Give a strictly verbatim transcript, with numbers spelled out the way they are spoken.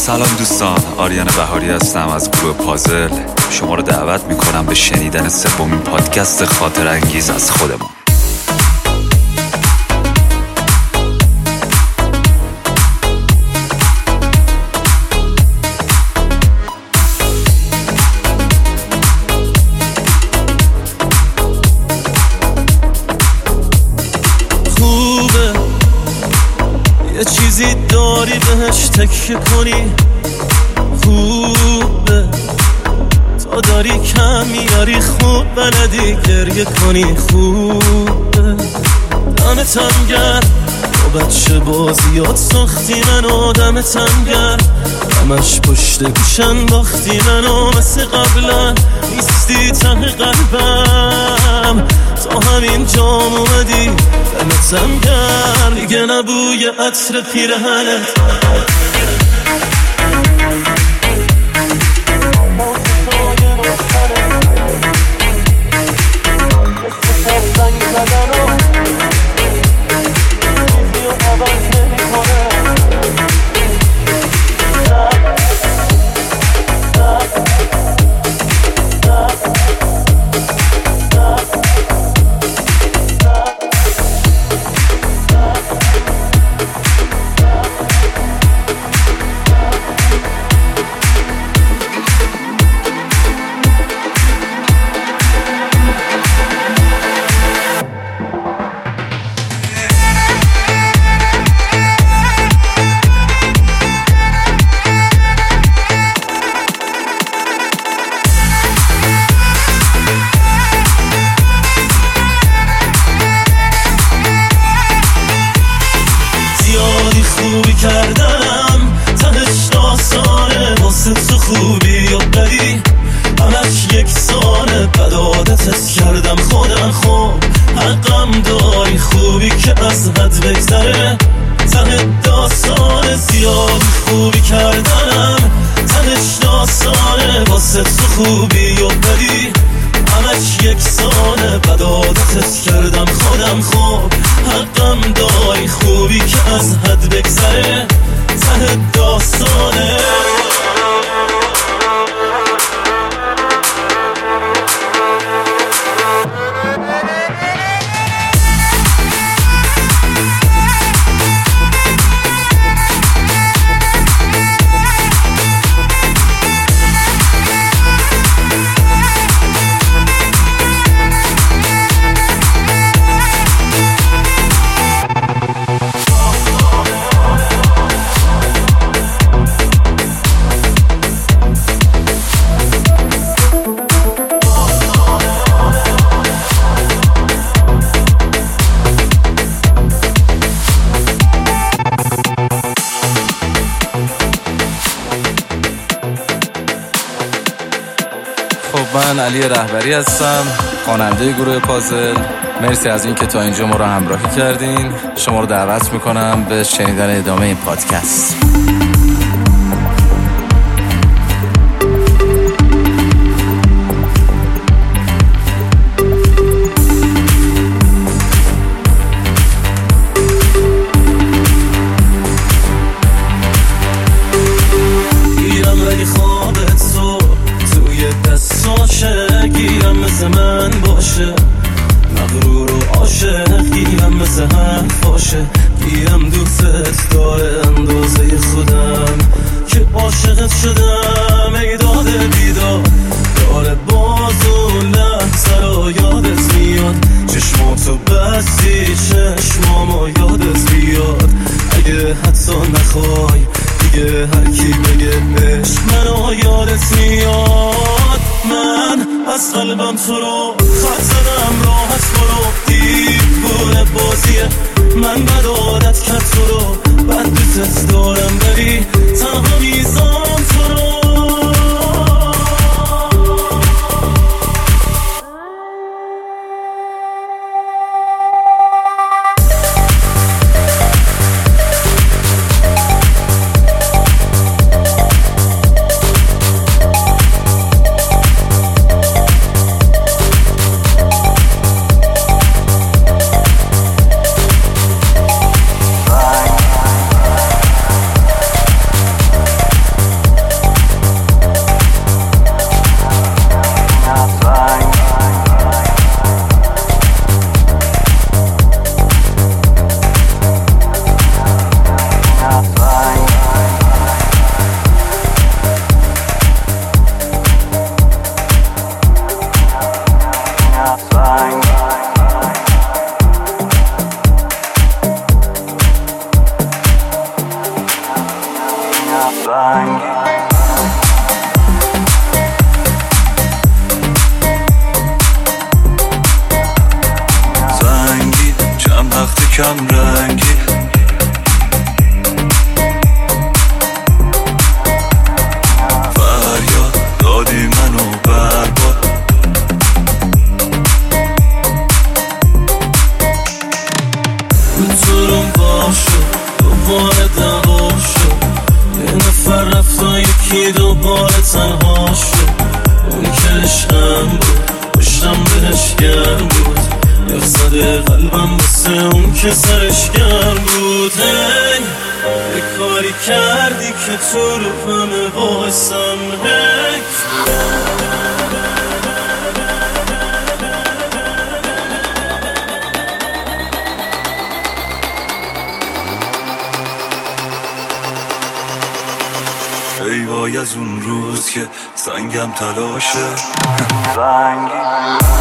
سلام دوستان، آریان بهاری هستم از گروه پازل. شما رو دعوت میکنم به شنیدن سومین پادکست خاطر انگیز از خودمون. یه چیزی داری بهش تکیه کنی، خوبه تا داری کم میاری، خوب بلدی گریه کنی، خوبه دمتم گرم با بچه بازیات ساختی منو، دمتم گرم همش پشت گوشن باختی منو، مثل قبلا نیستی ته قلبم، تا همین جام اومدی دمتم گرم، دیگه نبوی عطر پیرهنت خوبی کردم، تهش داستانه واسه تو خوبی و بدی همش یکسانه، بد عادتت کردم خودم، خوب حقم داری، خوبی که از حد بگذره ته داستانه، زیاد خوبی کردم، تهش داستانه واسه تو خوبی و بدی همش یکسانه، بد عادتت کردم خودم، خوب حقم داری، خوبی که از حد بگذره ته داستانه. من علی رهبری هستم، خواننده گروه پازل. مرسی از این که تا اینجا ما رو همراهی کردین. شما رو دعوت میکنم به شنیدن ادامه این پادکست. گیرم مثل من باشه، مغرور و عاشق گیرم مثل حرف باشه، گیرم دوستت داره اندازه خودم که عاشقت شدم، ای داده بیدار داره باز و لحظه رو یادت میاد، چشماتو بستی چشمامو یادت بیاد، اگه حتی نخوای دیگه هر کی بگه عشق منو یادت میاد، من از قلبم تو رو خط زدم، راحت برو دیوونه بازیه، من بد عادت کرد تو رو، بد دوست دارم بری تنها میزان تو رو. کم رنگی. فریاد دادی منو برباد. تو رو باشو دوباره دعوا شد، یه نفر رفت و یکی دوباره تنها شد. اون که عشقم بود پشتم بهش گرم بود، یا زده قلبم بسه اون که سرش گرم بود. هی یه کاری کردی که تو رو همه بایستم. هی ای وای از اون روز که سنگم تلاشه. سنگی